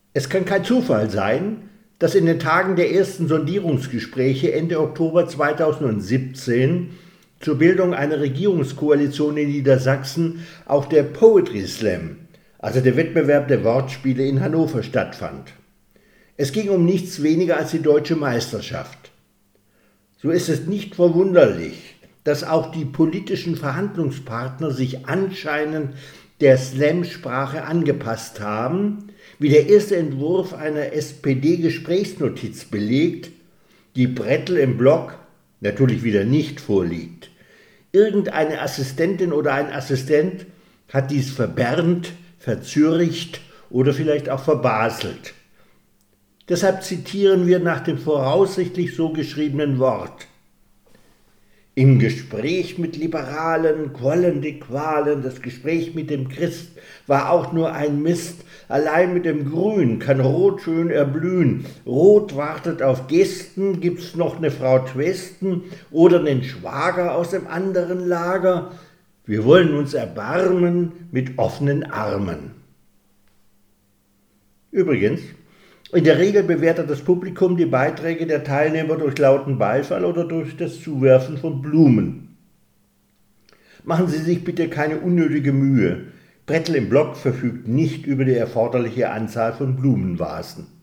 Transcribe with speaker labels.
Speaker 1: Es kann kein Zufall sein, dass in den Tagen der ersten Sondierungsgespräche Ende Oktober 2017 zur Bildung einer Regierungskoalition in Niedersachsen auch der Poetry Slam, also der Wettbewerb der Wortspiele in Hannover, stattfand. Es ging um nichts weniger als die deutsche Meisterschaft. So ist es nicht verwunderlich, dass auch die politischen Verhandlungspartner sich anscheinend der Slam-Sprache angepasst haben, wie der erste Entwurf einer SPD-Gesprächsnotiz belegt, die Brettel im Blog natürlich wieder nicht vorliegt. Irgendeine Assistentin oder ein Assistent hat dies verbernt, verzürcht oder vielleicht auch verbaselt. Deshalb zitieren wir nach dem voraussichtlich so geschriebenen Wort: Im Gespräch mit Liberalen quollen die Qualen, das Gespräch mit dem Christ war auch nur ein Mist, allein mit dem Grün kann Rot schön erblühen, Rot wartet auf Gästen, gibt's noch ne Frau Twesten oder nen Schwager aus dem anderen Lager, wir wollen uns erbarmen mit offenen Armen. Übrigens, in der Regel bewertet das Publikum die Beiträge der Teilnehmer durch lauten Beifall oder durch das Zuwerfen von Blumen. Machen Sie sich bitte keine unnötige Mühe. Brettel im Blog verfügt nicht über die erforderliche Anzahl von Blumenvasen.